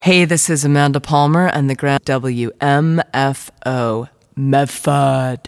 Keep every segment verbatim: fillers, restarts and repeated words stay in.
Hey, this is Amanda Palmer and the Grand W M F O Method.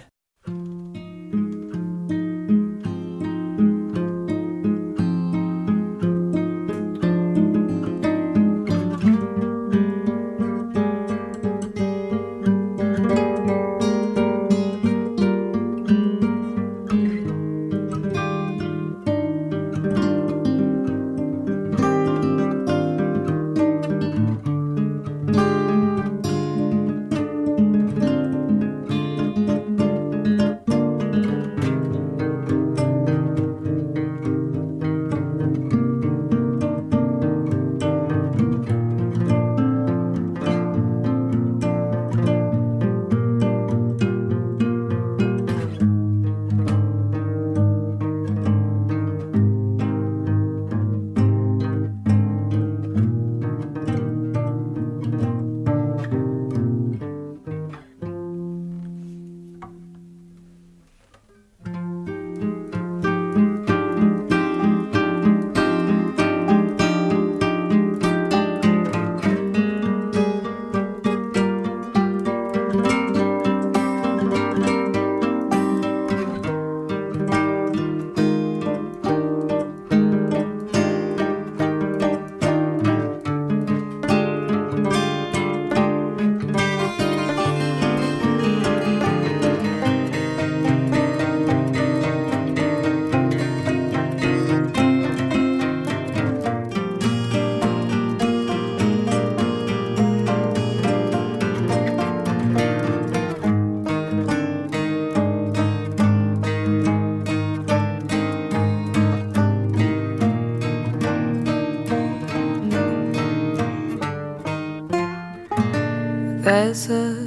There's a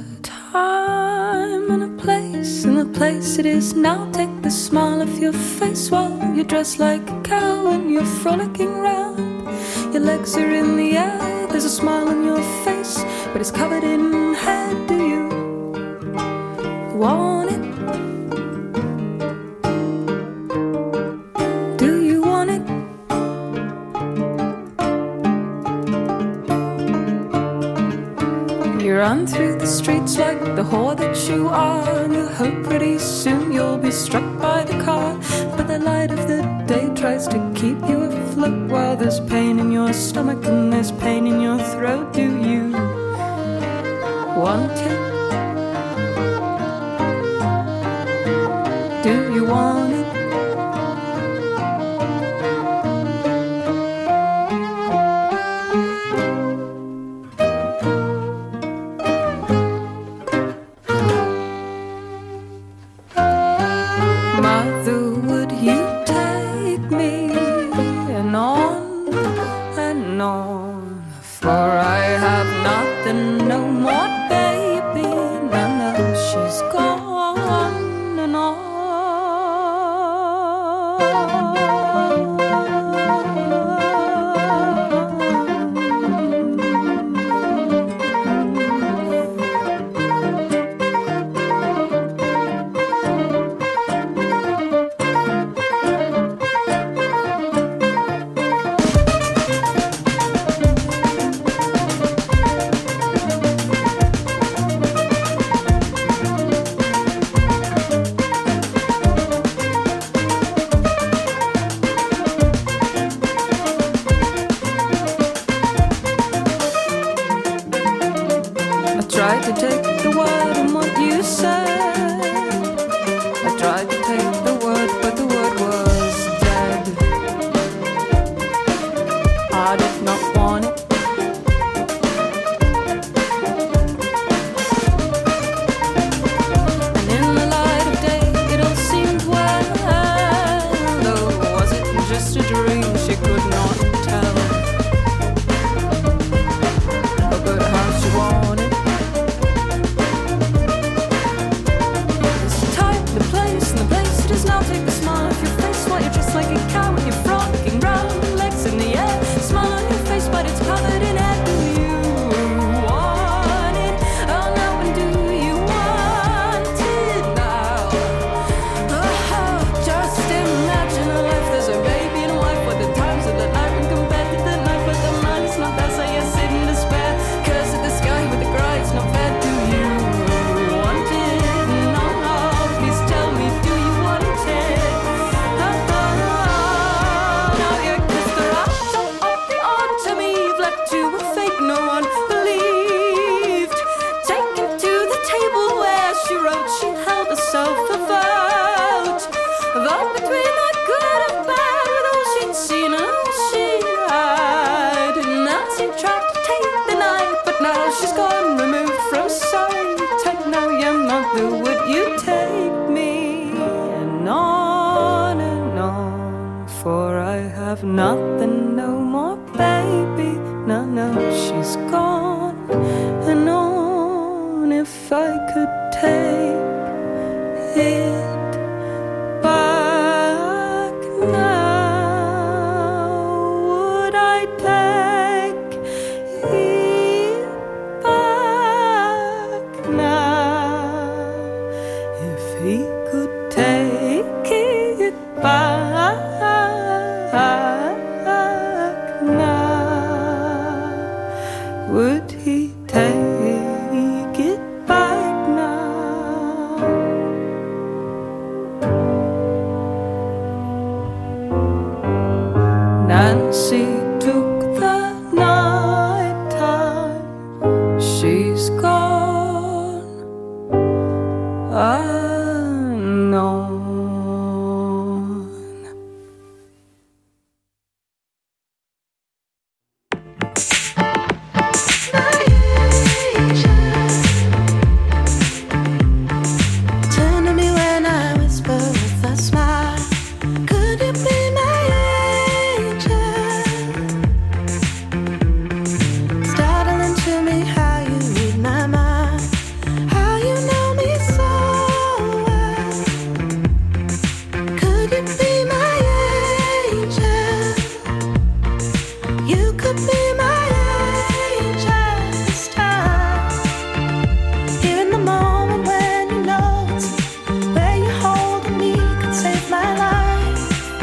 time and a place, and the place it is now. Take the smile off your face while you're dressed like a cow and you're frolicking round. Your legs are in the air, there's a smile on your face, but it's covered in hair. Do you want it? Do you want it? You run through the streets like the whore that you are, and you hope pretty soon you'll be struck by the car. But the light of the day tries to keep you afloat while there's pain in your stomach and there's pain in your throat. Do you want it? Do you want it? nothing no more, baby. No, no, she's gone. And on, if I could take it back now, would I take it back now? If he could take it back now, would he take it back now? Nancy took the night time, she's gone. Unknown. Turn to me when I whisper with a smile. Could you be my angel? Startling to me how you read my mind, how you know me so well. Could you be my angel? You could be my angel this time. Here in the moment when you know it's where you hold me could save my life.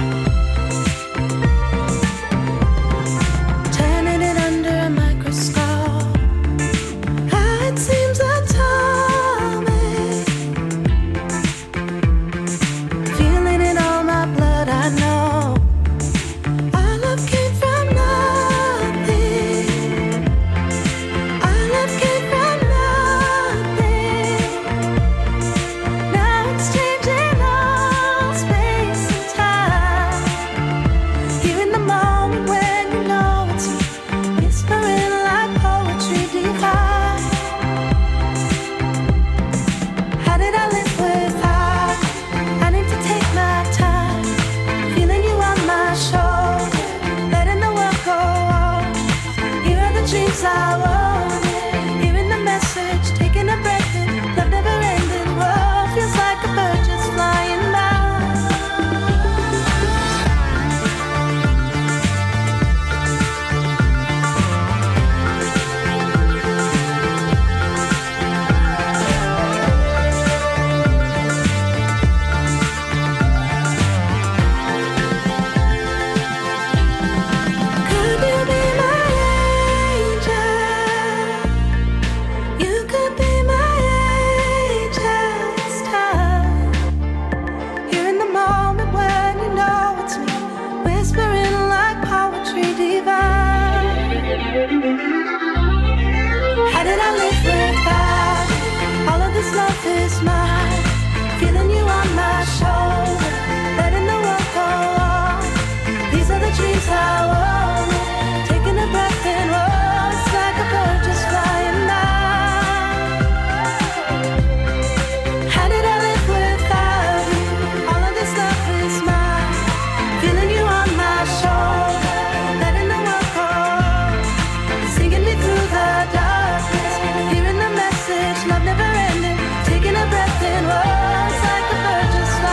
Turning it under a microscope, how it seems atomic. Feeling in all my blood, I know our love came from nothing. Our love came from nothing. Now it's changing all space and time. Here in the moment when you know it's me, whispering like poetry divine. How did I live without you? I need to take my time, feeling you on my shoulder, letting the world go on. Here are the dreams I wanted, hearing the message, taking a breath in, love never ending. World feels like a bird just flying by. Could you be my angel? You could be my angel this time. Here in the moment when you know it's me, whispering like poetry divine. How did I live without you? All of this love is mine. Feeling you on my shoulder, letting the world go on. These are the dreams I wanted, taking a breath in. Oh, it's like a bird just flying by. How did I live without you? All of this love is mine. Feeling you on my shoulder, letting the world go on. Singing me through the darkness, hearing the message, love never ending. Taking a breath in, oh, it's like a bird just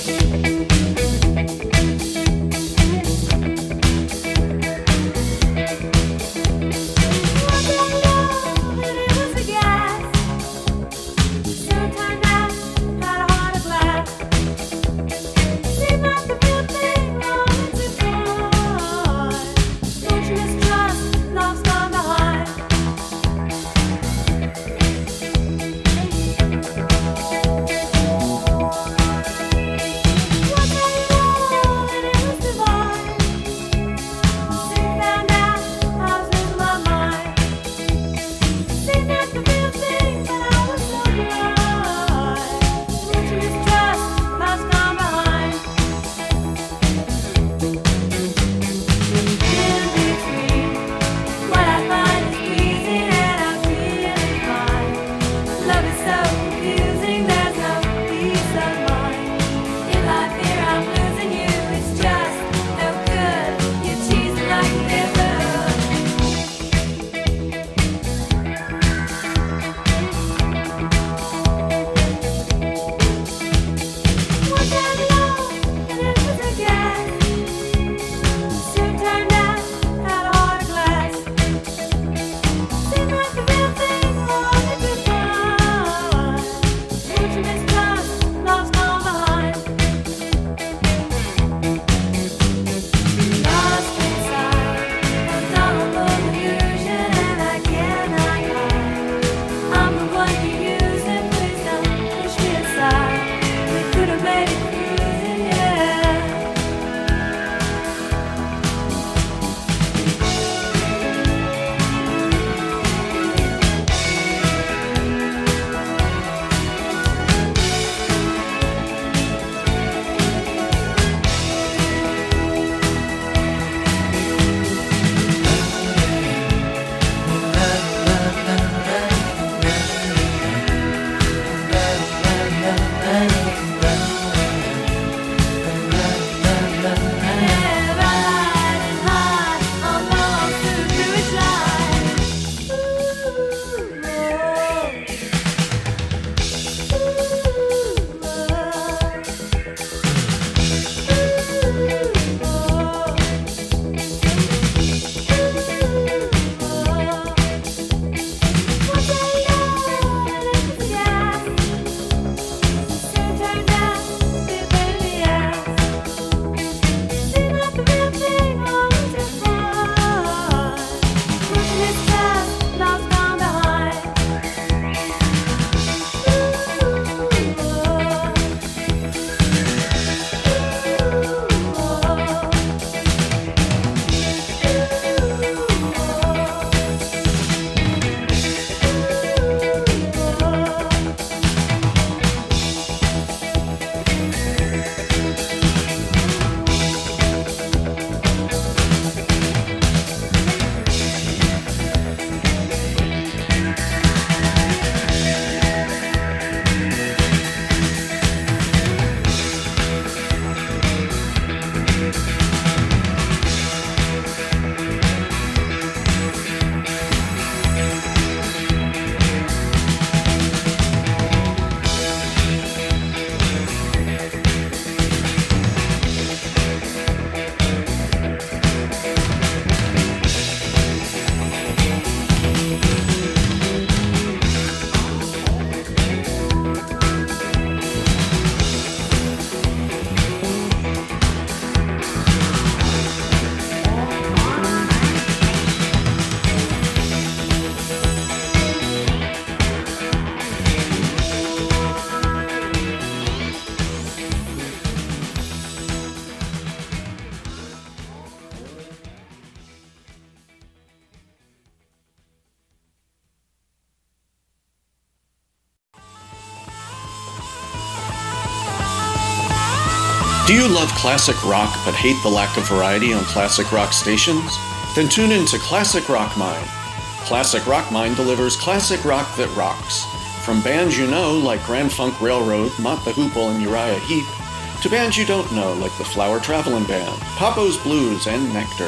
Do you love classic rock but hate the lack of variety on classic rock stations? Then tune in to Classic Rock Mind. Classic Rock Mind delivers classic rock that rocks. From bands you know like Grand Funk Railroad, Mott the Hoople, and Uriah Heep, to bands you don't know like the Flower Travelin' Band, Papo's Blues, and Nectar.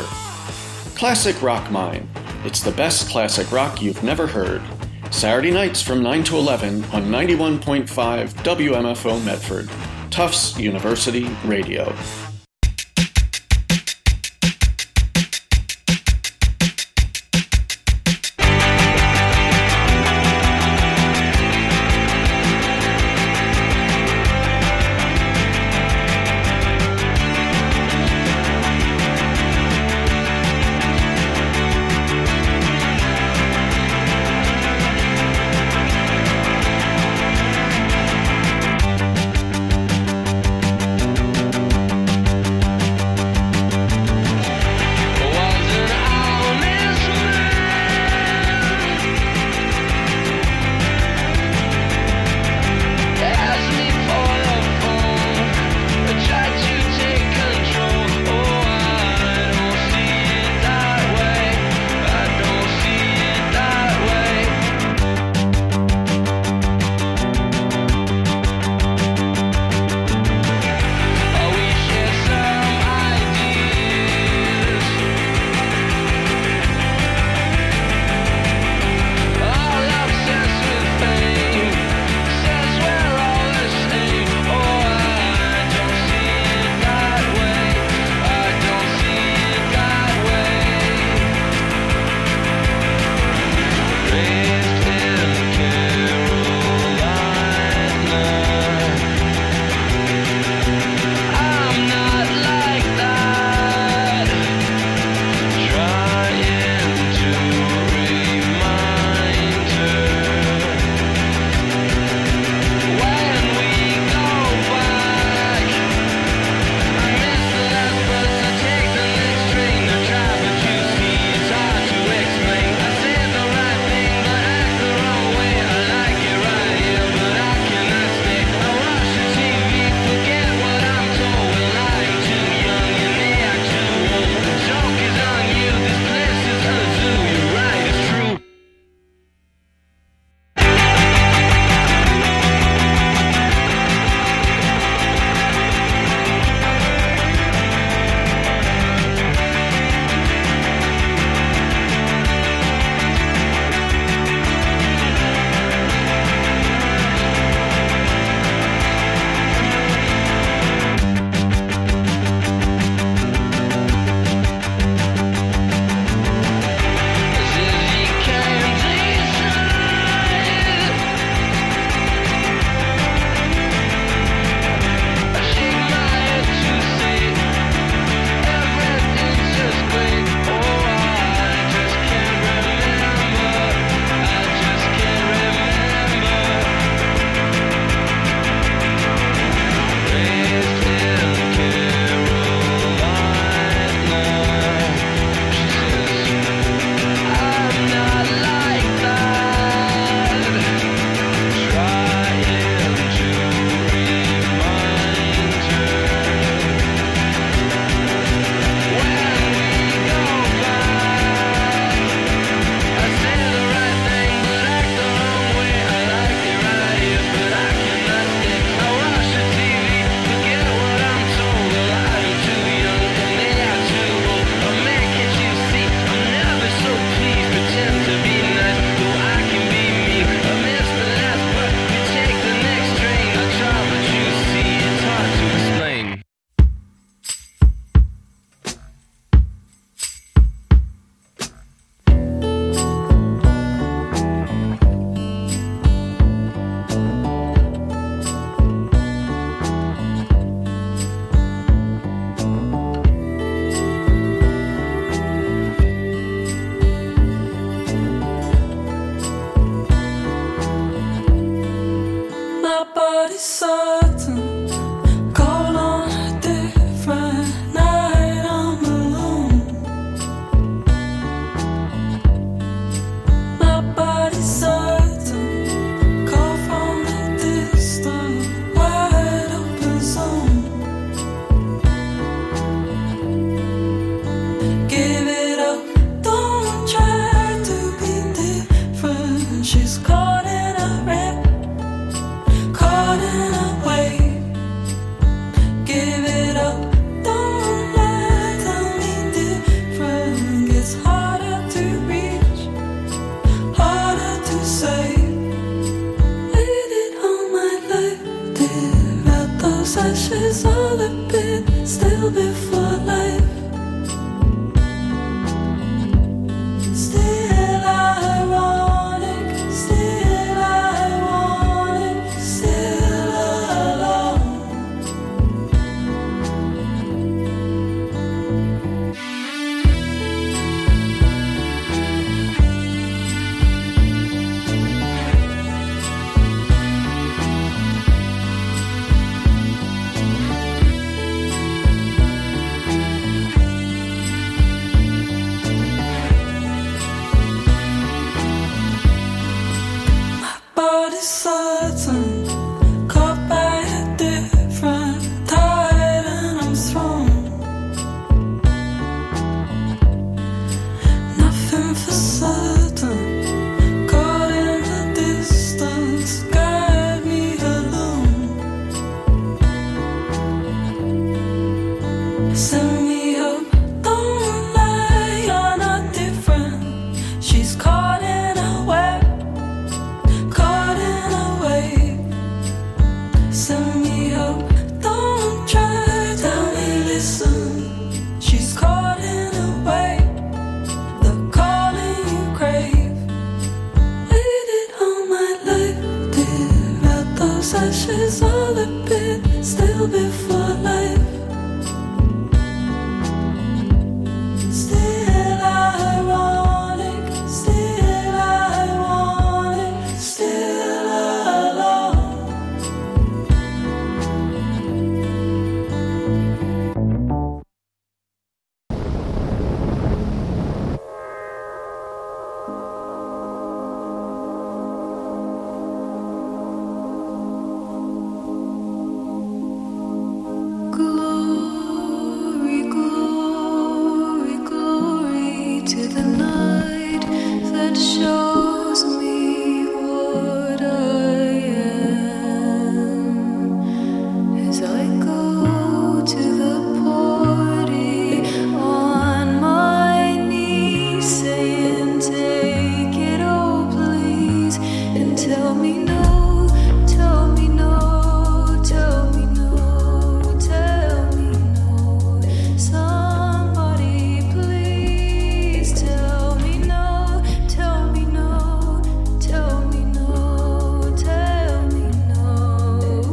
Classic Rock Mind. It's the best classic rock you've never heard. Saturday nights from nine to eleven on ninety-one point five W M F O Medford. Tufts University Radio. was all a bit still before life. Still ironic, still ironic, still alone. Glory, glory, glory to the night that shows me what I am. As I go to the party on my knees, saying, take it, oh please, and tell me no, tell me no, tell me no, tell me no. Somebody please tell me no, tell me no, tell me no, tell me no.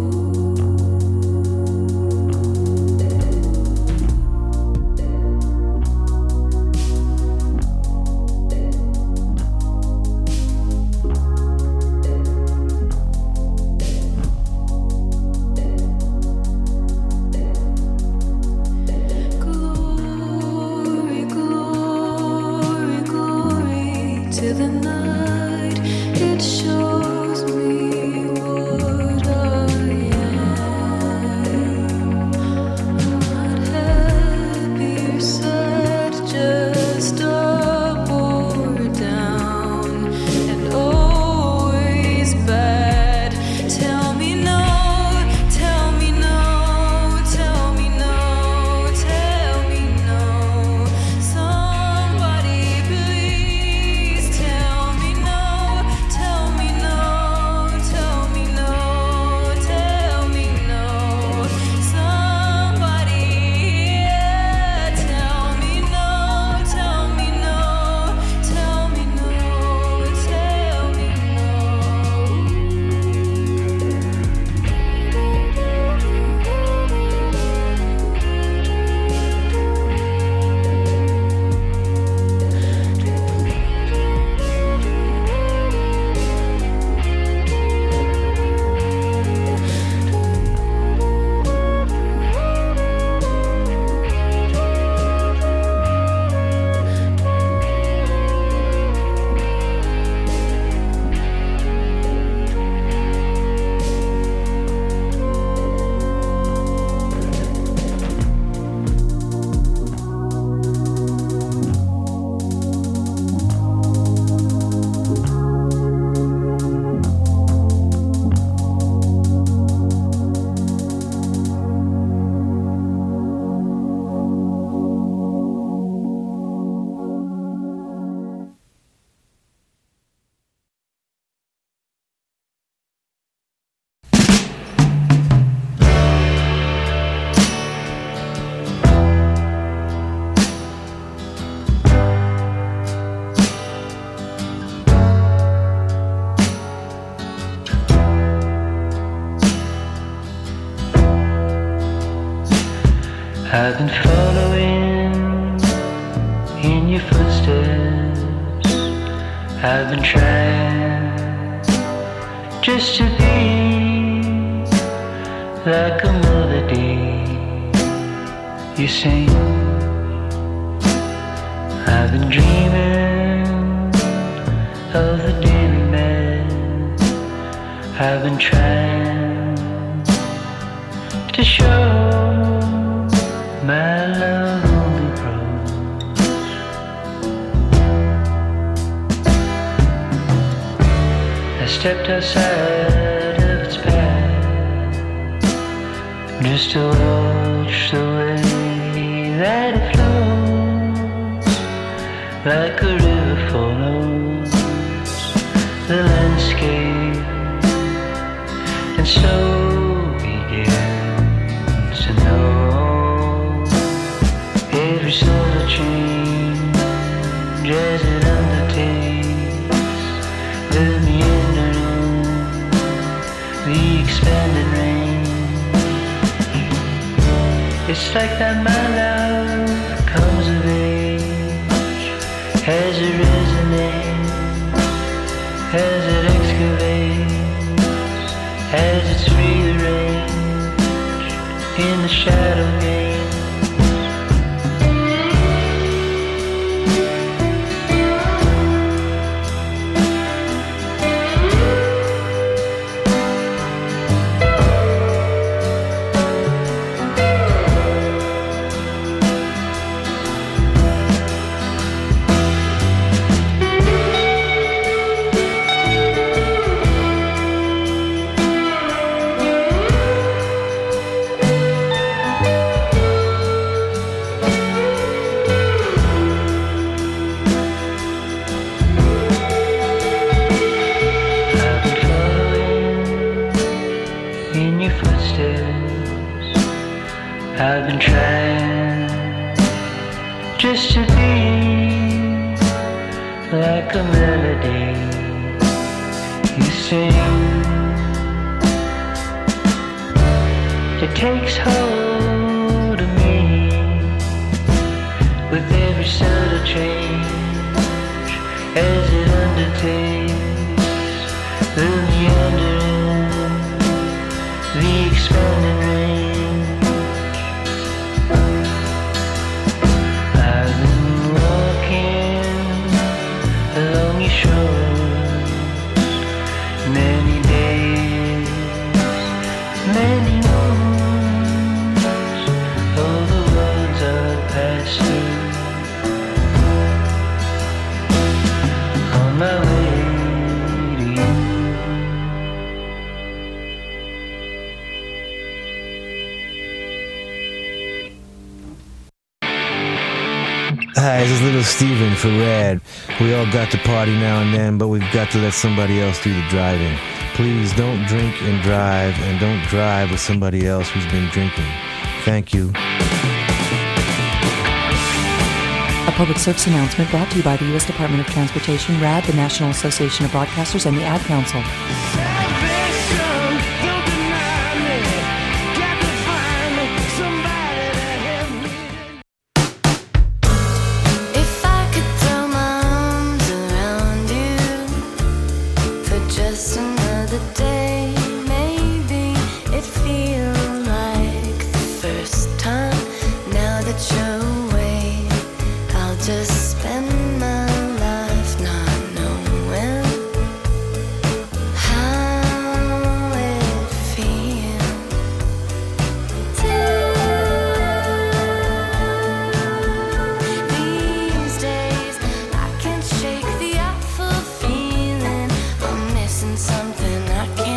Glory, glory, glory to the night. It shows me what I am. I'm not happy or sad, just up or down, and always bad. Tell me no, tell me no, tell me no, tell me no. Somebody please tell me no, tell me no, tell me no, tell me no. Somebody, yeah, tell me no, tell me no, tell me no, tell me I've been following in your footsteps. I've been trying just to be like a melody you sing. I've been dreaming of the day we met. I've been trying to show my love only grows. I stepped outside of its path just to watch the way that it flows, like a river follows the landscape, and so begins to know every soul that change as it undertakes the meandering, the expanding rain. It's like that my love comes of age, as it resonates, as it excavates, as it's rearranged in the shadow game. I've been trying just to be like a melody you sing. It takes hold of me with every subtle change as it undertakes the meandering, the expanding range. Hi, this is Little Steven for Rad. We all got to party now and then, but we've got to let somebody else do the driving. Please don't drink and drive, and don't drive with somebody else who's been drinking. Thank you. A public service announcement brought to you by the U S Department of Transportation, RAD, the National Association of Broadcasters, and the Ad Council. Something I can't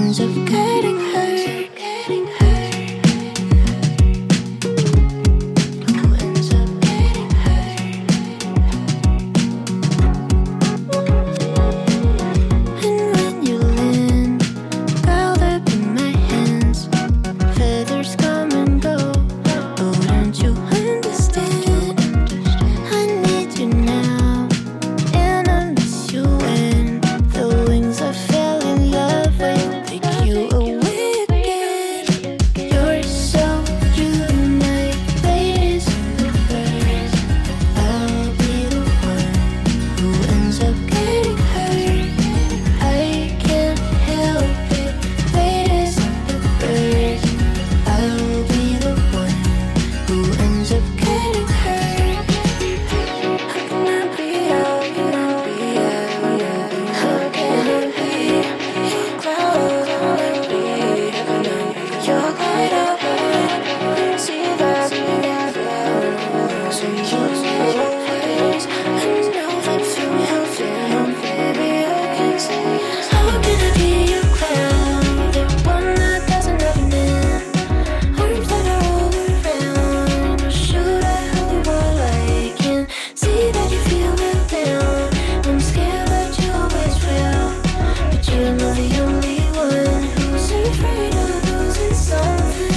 ends up getting hurt? Getting hurt. Who ends up getting hurt? And when you land, curled up in my hands, feathers come and go. Oh, don't you understand? I need you now, and I miss you when the wings I fell in love with take you away again. You're so unique, ladies and the birds. I'll be the one who ends up getting hurt. I can't help it, ladies and the birds. I'll be the one who ends up getting hurt. How can I be out? How can I be out? How can I be your cloud? How can I be your light up? See that in your eyes, so you always. I know that you have down, baby. I can say, how can I be your cloud? The one that doesn't have an end. Arms that are all around. Or should I hold you while I can see that you feel it down? I'm scared that you always will, but you're not the only one who's afraid of losing something.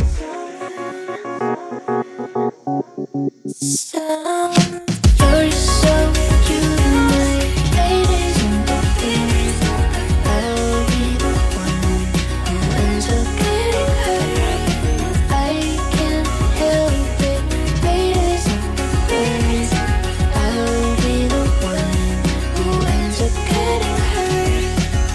Some you're so unique, ladies and the birds. I'll be the one who ends up getting hurt. I can't help it, ladies and the birds. I'll be the one who ends up getting hurt.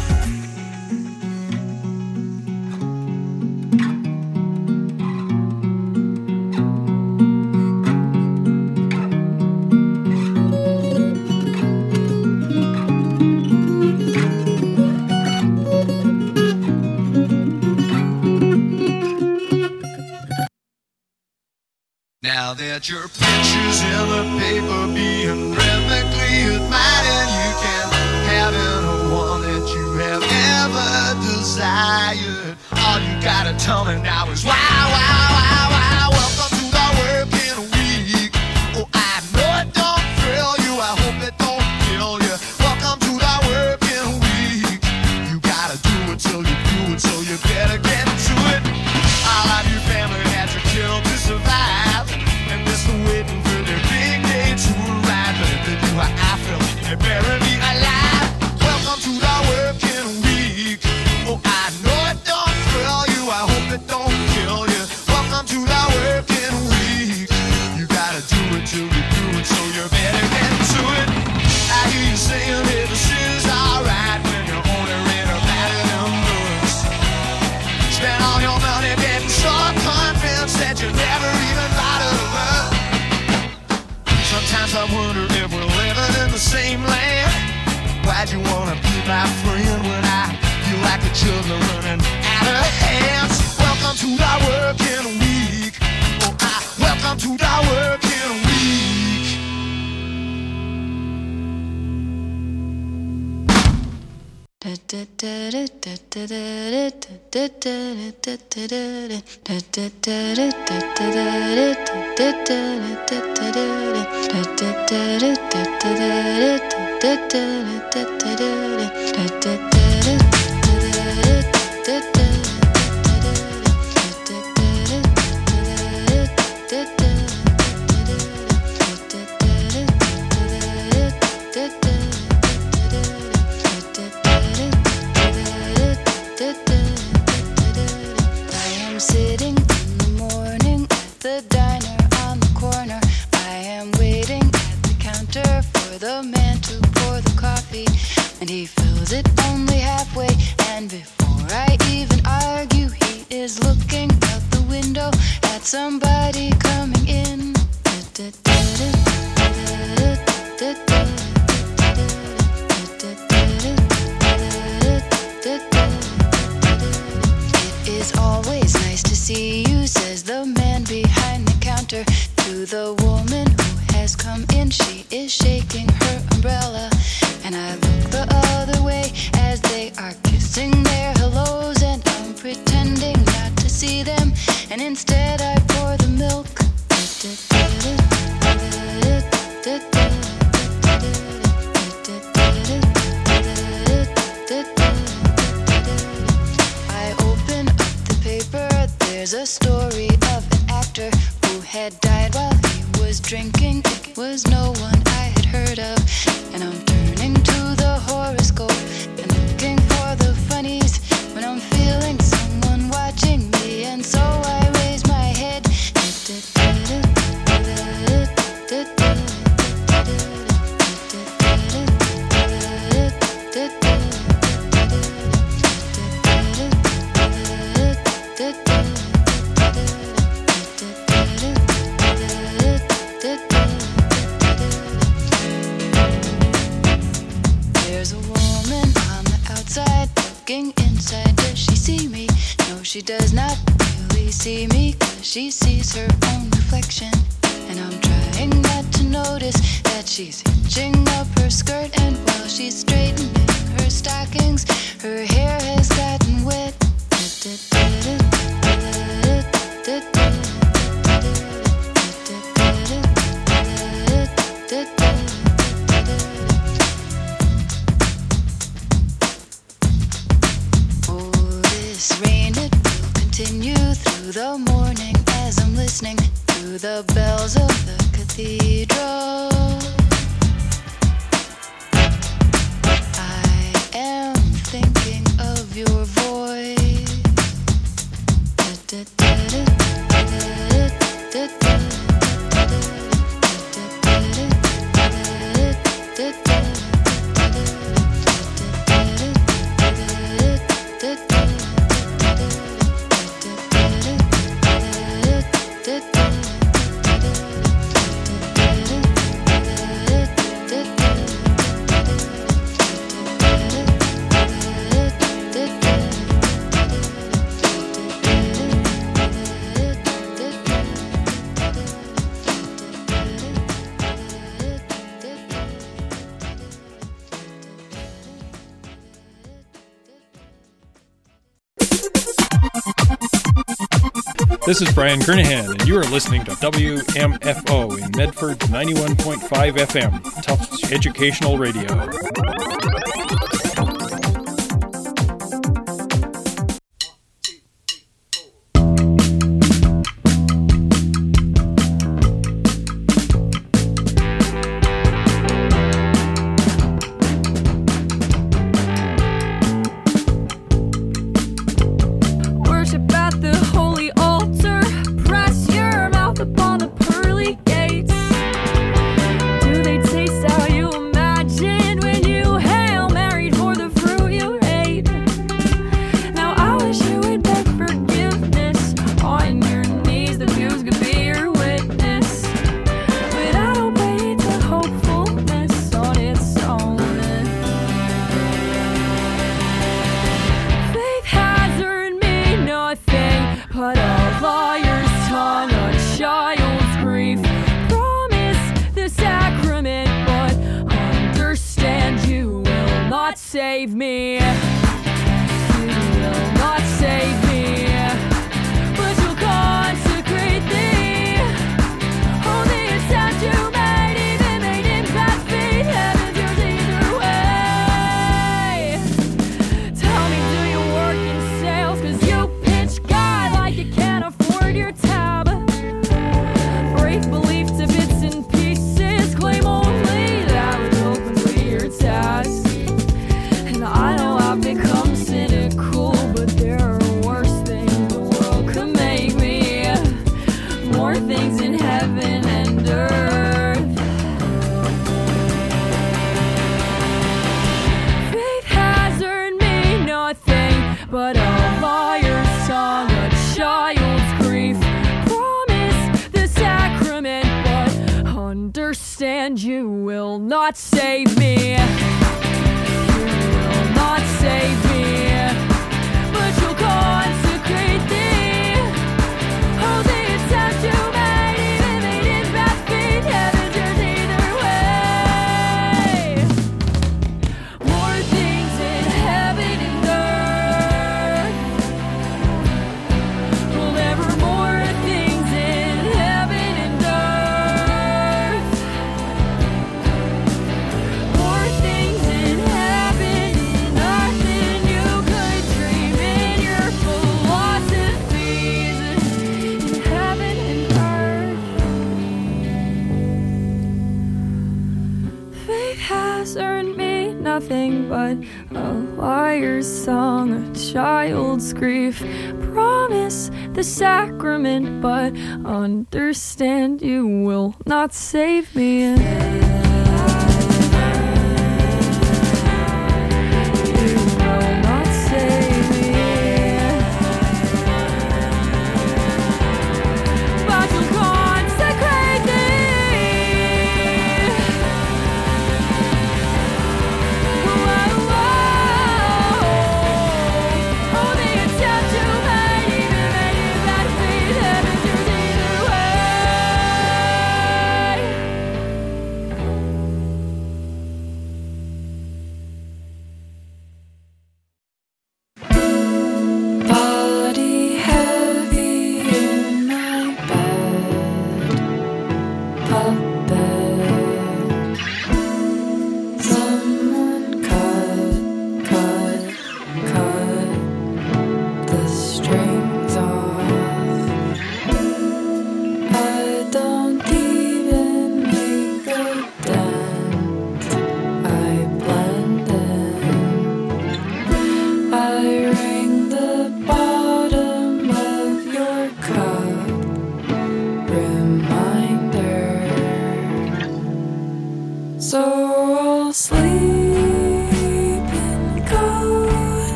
Now that your picture's in the paper being rhythmically admired, and you can have any one that you have ever desired. All you gotta tell me now is wow, wow, wow, wow. Welcome to the working week. Oh, I know it don't thrill you. I hope it don't kill you. Welcome to the working week. You gotta do it till you do it, so you better get to it. All of your family had to kill to survive, and they're still waiting for their big day to arrive. But if they do how I feel, they better be alive. Welcome to the working week. Oh, I know it don't thrill you. I hope it don't kill you. Welcome to the working week. You gotta do it till you do it, so you better get to it. I hear you saying that this is alright when you're only read about it in books. Spend all your money getting so convinced that you never even thought of her. Sometimes I wonder if we're living in the same land. Why'd you wanna be my friend when I feel like the juggler running out of hands? Welcome to the working week. Oh, I welcome to the working week. I am sitting in the morning at the diner on the corner. I am waiting at the counter for the man to pour the coffee, and he fills it only halfway. And before I even argue, he is looking out the window at somebody coming in. It is always nice to see you, says the man behind the counter to the woman who has come in. She is shaking her umbrella, and I look the other way as they are kissing their hellos. had died while he was drinking. It was no one I had heard of. And I'm turning to the horoscope and looking for the funnies when I'm feeling someone watching me. And so I raise my head. There's a woman on the outside looking inside. Does she see me? No, she does not really see me, 'cause she sees her own reflection. And I'm trying not to notice that she's hitching up her skirt, and while she's straightening her stockings, her hair has gotten wet. Oh, this rain, it will continue through the morning as I'm listening to the bells of the cathedral. I am thinking of your voice. This is Brian Kernahan, and you are listening to W M F O in Medford ninety-one point five F M, Tufts Educational Radio. Save me. You will not save me, but you'll consecrate thee. Only a statue made, even made in past feet. Heaven's yours either way. Tell me, do you work in sales? 'Cause you pitch God like you can't afford your tab. Break belief to bits and pieces. Claim only that would openly your task. I know I've become cynical, but there are worse things the world could make me. More things in heaven and earth. Faith has earned me nothing but a lawyer's tongue, a child's grief. Promise the sacrament, but understand you will not save me. Not save me, but you'll consecrate thee. Holy statue made, even made in past feet. Heaven's yours either way. More things in heaven and earth. Well, there were more things in heaven and earth. More things in heaven. Nothing you anything but a liar's song, a child's grief. Promise the sacrament, but understand you will not save me.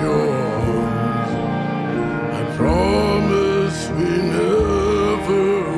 Promise we never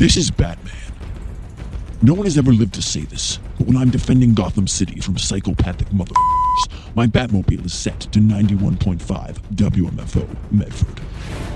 This is Batman. No one has ever lived to say this, but when I'm defending Gotham City from psychopathic motherfuckers, my Batmobile is set to ninety-one point five W M F O Medford.